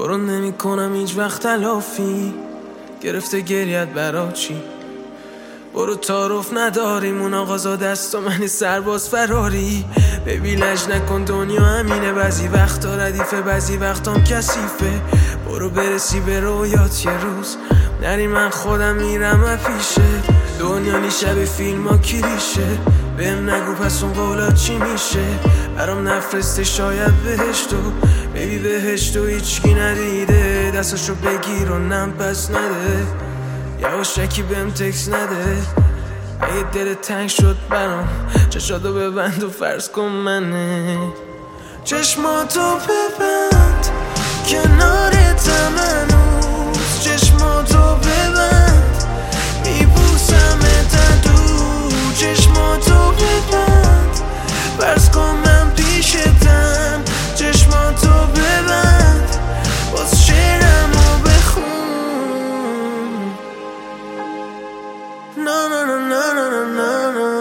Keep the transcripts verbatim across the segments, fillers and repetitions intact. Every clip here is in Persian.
برو نمی کنم هیچ وقت تلافی، گرفته گریت برا چی؟ برو تعارف نداریم اون آقازا دست و منی سرباز فراری. ببی لج نکن دنیا همینه، بعضی وقتا ردیفه بعضی وقتام کثیفه. برو برسی به رویات یه روز نری، من خودم میرم افیشه. دنیا نی شب فیلم ها کلیشه، بهم نگو پس اون قولات چی میشه. برام نفرسته شاید بهشتو، ببی بهشتو هیچکی ندیده. دستاشو بگیر و نم پس نده، یواشکی بهم تکس نده. اگه دل تنگ شد برام چشاتو ببند و فرض کن منه. چشماتو ببند کنارتم هنوز، چشماتو ببند میبوسمت دور. چشماتو ببند فرض کن من پیشتم، چشماتو ببند باز شعرمو بخون. نا نا نا نا نا نا نا.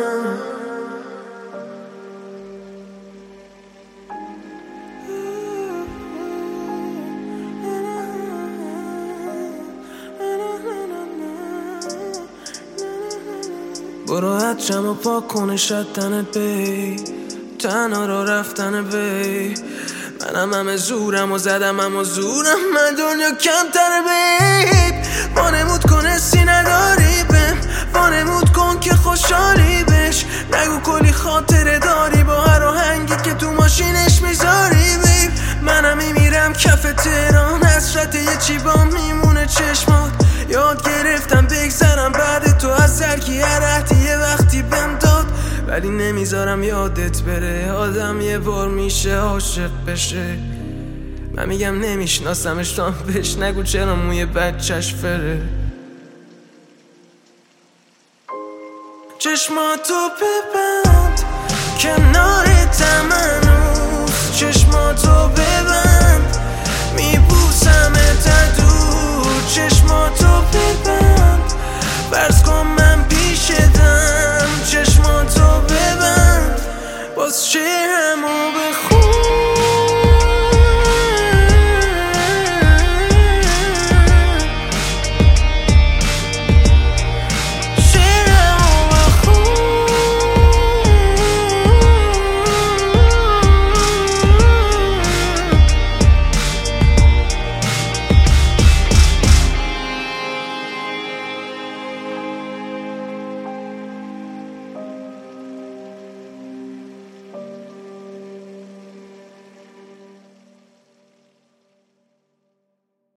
برو حجم و پاک کنه شد تنت بی، تنها را رفتن بی. منم همه زورم و زدم همه زورم، من دنیا کمتر بیب. وانمود کن حسی نداری بهم، وانمود کن که خوشحالی بش. نگو کلی خاطره داری با هر آهنگی که تو ماشینش میذاری بیب. منم میمیرم کف تهران، حسرت یه چی با میمونه چشمات. یاد گرفتم بگذرم بعد تو از زرکی هر عهدی یه وقتی بهم داد، ولی نمیذارم یادت بره. آدم یه بار میشه عاشق بشه. من میگم نمیشناسمش تو هم بهش نگو چرا موی بچهش فره. چشماتو ببند کنارتم هنوز، چشماتو ببند میبوسمت